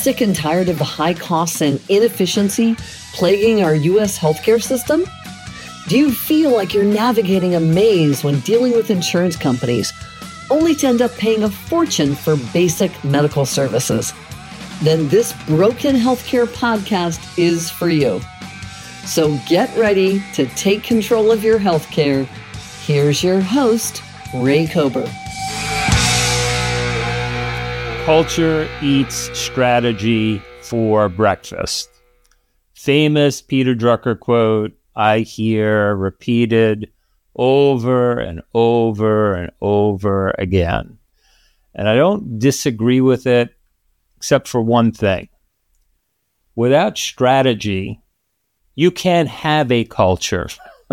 sick and tired of the high costs and inefficiency plaguing our U.S. healthcare system? Do you feel like you're navigating a maze when dealing with insurance companies, only to end up paying a fortune for basic medical services? Then this Broken Healthcare podcast is for you. So get ready to take control of your healthcare. Here's your host, Ray Kober. Culture eats strategy for breakfast. Famous Peter Drucker quote I hear repeated over and over and over again. And I don't disagree with it, except for one thing. Without strategy, you can't have a culture.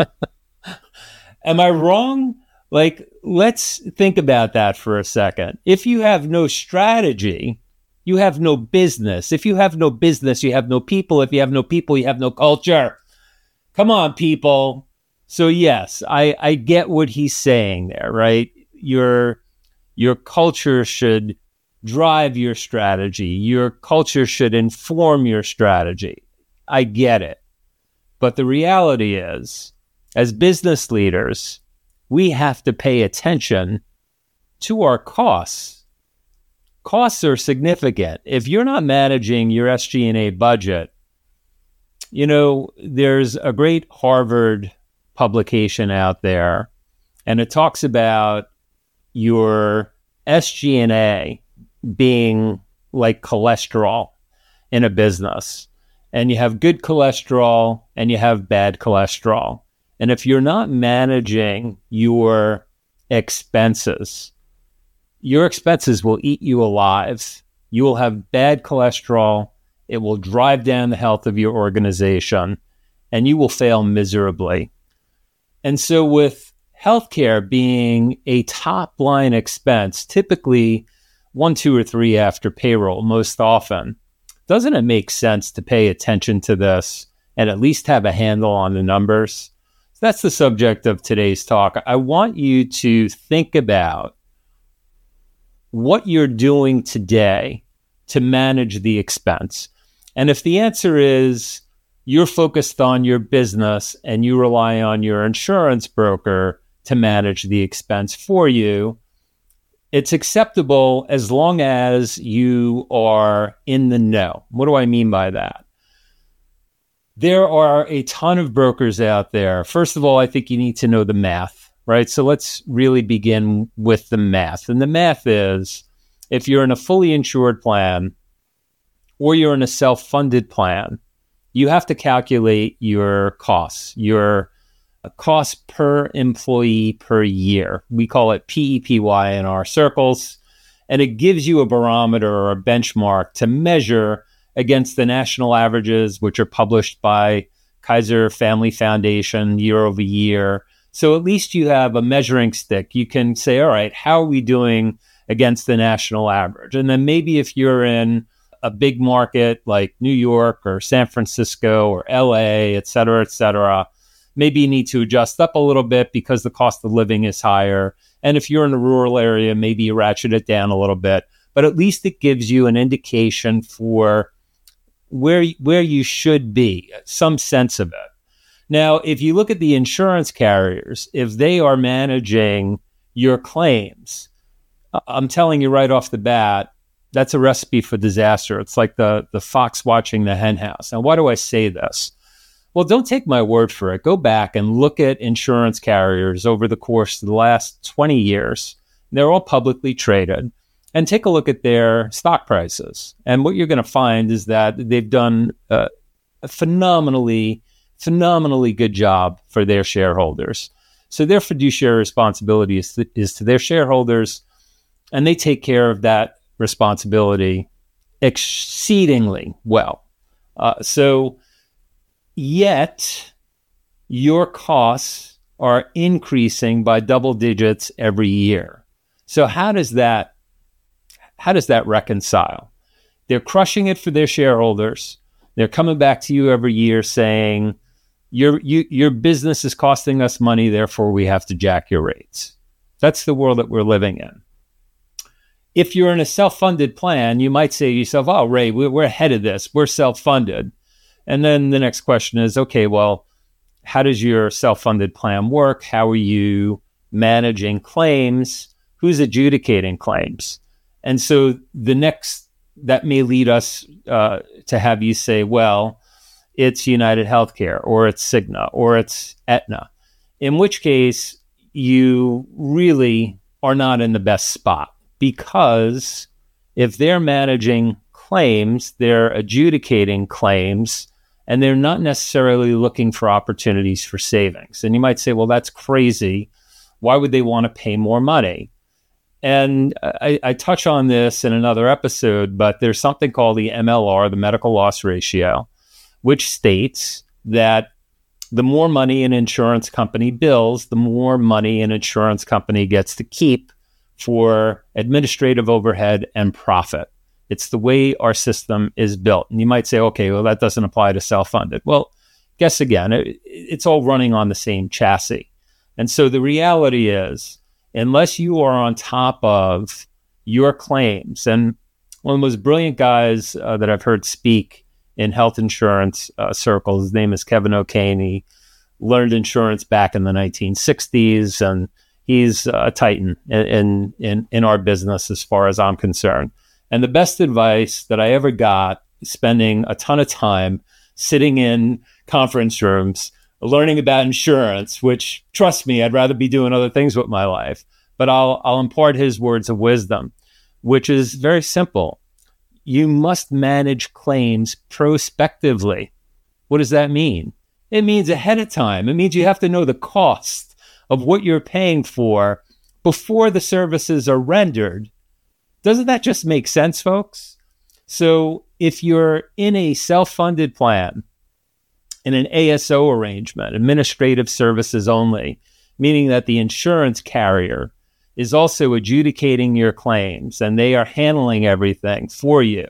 Am I wrong? Let's think about that for a second. If you have no strategy, you have no business. If you have no business, you have no people. If you have no people, you have no culture. Come on, people. So yes, I get what he's saying there, right? Your culture should drive your strategy. Your culture should inform your strategy. I get it. But the reality is, as business leaders, we have to pay attention to our costs. Costs are significant. If you're not managing your SG&A budget, there's a great Harvard publication out there, and it talks about your SG&A being like cholesterol in a business. And you have good cholesterol and you have bad cholesterol. And if you're not managing your expenses will eat you alive. You will have bad cholesterol. It will drive down the health of your organization, and you will fail miserably. And so with healthcare being a top line expense, typically 1, 2, or 3 after payroll most often, doesn't it make sense to pay attention to this and at least have a handle on the numbers? That's the subject of today's talk. I want you to think about what you're doing today to manage the expense. And if the answer is you're focused on your business and you rely on your insurance broker to manage the expense for you, it's acceptable as long as you are in the know. What do I mean by that? There are a ton of brokers out there. First of all, I think you need to know the math, right? So let's really begin with the math. And the math is, if you're in a fully insured plan or you're in a self-funded plan, you have to calculate your costs, your cost per employee per year. We call it PEPY in our circles. And it gives you a barometer or a benchmark to measure against the national averages, which are published by Kaiser Family Foundation year over year. So at least you have a measuring stick. You can say, all right, how are we doing against the national average? And then maybe if you're in a big market like New York or San Francisco or LA, et cetera, maybe you need to adjust up a little bit because the cost of living is higher. And if you're in a rural area, maybe you ratchet it down a little bit. But at least it gives you an indication for where you should be, some sense of it. Now, if you look at the insurance carriers, if they are managing your claims, I'm telling you right off the bat, that's a recipe for disaster. It's like the fox watching the hen house. Now, why do I say this? Well, don't take my word for it. Go back and look at insurance carriers over the course of the last 20 years. They're all publicly traded. And take a look at their stock prices. And what you're going to find is that they've done a phenomenally good job for their shareholders. So their fiduciary responsibility is to their shareholders, and they take care of that responsibility exceedingly well. Yet your costs are increasing by double digits every year. So how does that reconcile? They're crushing it for their shareholders. They're coming back to you every year saying, your business is costing us money, therefore we have to jack your rates. That's the world that we're living in. If you're in a self-funded plan, you might say to yourself, oh, Ray, we're ahead of this. We're self-funded. And then the next question is, okay, well, how does your self-funded plan work? How are you managing claims? Who's adjudicating claims? And so that may lead us to have you say, well, it's United Healthcare, or it's Cigna, or it's Aetna, in which case you really are not in the best spot, because if they're managing claims, they're adjudicating claims, and they're not necessarily looking for opportunities for savings. And you might say, well, that's crazy. Why would they want to pay more money? And I touch on this in another episode, but there's something called the MLR, the medical loss ratio, which states that the more money an insurance company bills, the more money an insurance company gets to keep for administrative overhead and profit. It's the way our system is built. And you might say, okay, well, that doesn't apply to self-funded. Well, guess again, it's all running on the same chassis. And so the reality is, unless you are on top of your claims, and one of the most brilliant guys that I've heard speak in health insurance circles, his name is Kevin O'Kane. He learned insurance back in the 1960s, and he's a titan in our business as far as I'm concerned. And the best advice that I ever got, spending a ton of time sitting in conference rooms, learning about insurance, which, trust me, I'd rather be doing other things with my life. But I'll impart his words of wisdom, which is very simple. You must manage claims prospectively. What does that mean? It means ahead of time. It means you have to know the cost of what you're paying for before the services are rendered. Doesn't that just make sense, folks? So if you're in a self-funded plan, in an ASO arrangement, administrative services only, meaning that the insurance carrier is also adjudicating your claims and they are handling everything for you,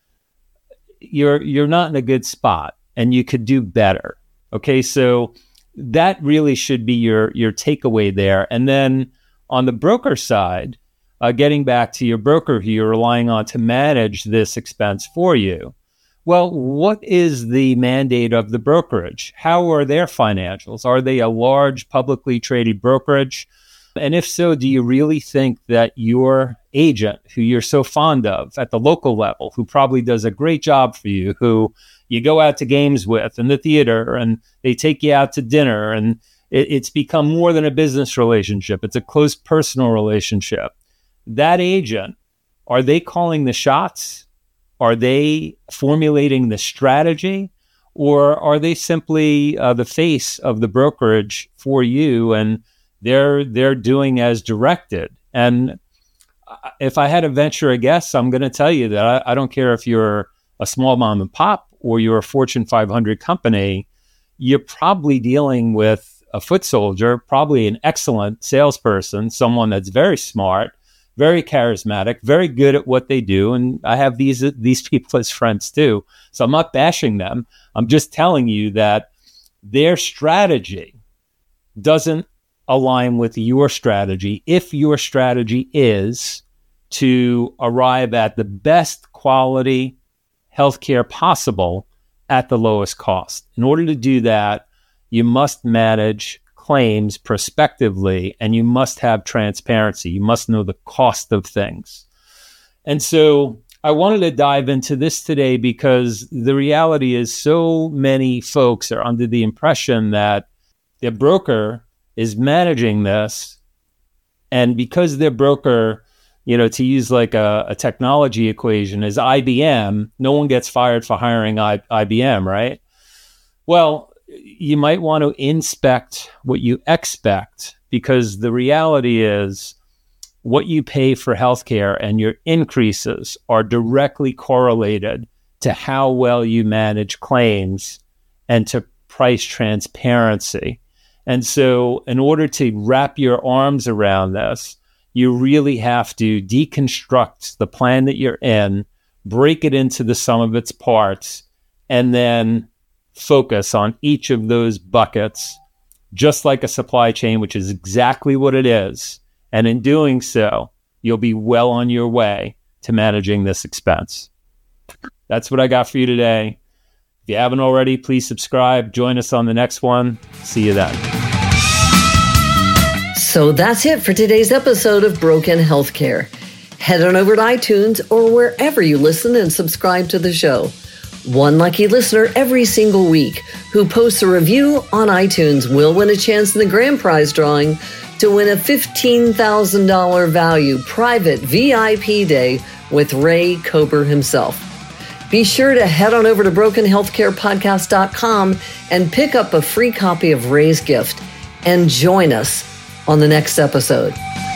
you're not in a good spot, and you could do better. Okay, so that really should be your takeaway there. And then on the broker side, getting back to your broker who you're relying on to manage this expense for you, well, what is the mandate of the brokerage? How are their financials? Are they a large publicly traded brokerage? And if so, do you really think that your agent, who you're so fond of at the local level, who probably does a great job for you, who you go out to games with and the theater, and they take you out to dinner, and it's become more than a business relationship, it's a close personal relationship, that agent, are they calling the shots? Are they formulating the strategy? Or are they simply the face of the brokerage for you, and they're doing as directed? And if I had to venture a guess, I'm going to tell you that I don't care if you're a small mom and pop or you're a Fortune 500 company, you're probably dealing with a foot soldier, probably an excellent salesperson, someone that's very smart, very charismatic, very good at what they do. And I have these people as friends too. So I'm not bashing them. I'm just telling you that their strategy doesn't align with your strategy if your strategy is to arrive at the best quality healthcare possible at the lowest cost. In order to do that, you must manage claims prospectively, and you must have transparency. You must know the cost of things. And so I wanted to dive into this today because the reality is so many folks are under the impression that their broker is managing this, and because their broker, to use like a technology equation, is IBM, no one gets fired for hiring IBM, right? Well, you might want to inspect what you expect, because the reality is what you pay for healthcare and your increases are directly correlated to how well you manage claims and to price transparency. And so in order to wrap your arms around this, you really have to deconstruct the plan that you're in, break it into the sum of its parts, and then focus on each of those buckets, just like a supply chain, which is exactly what it is. And in doing so, you'll be well on your way to managing this expense. That's what I got for you today. If you haven't already, please subscribe. Join us on the next one. See you then. So that's it for today's episode of Broken Healthcare. Head on over to iTunes or wherever you listen and subscribe to the show. One lucky listener every single week who posts a review on iTunes will win a chance in the grand prize drawing to win a $15,000 value private VIP day with Ray Kober himself. Be sure to head on over to brokenhealthcarepodcast.com and pick up a free copy of Ray's gift and join us on the next episode.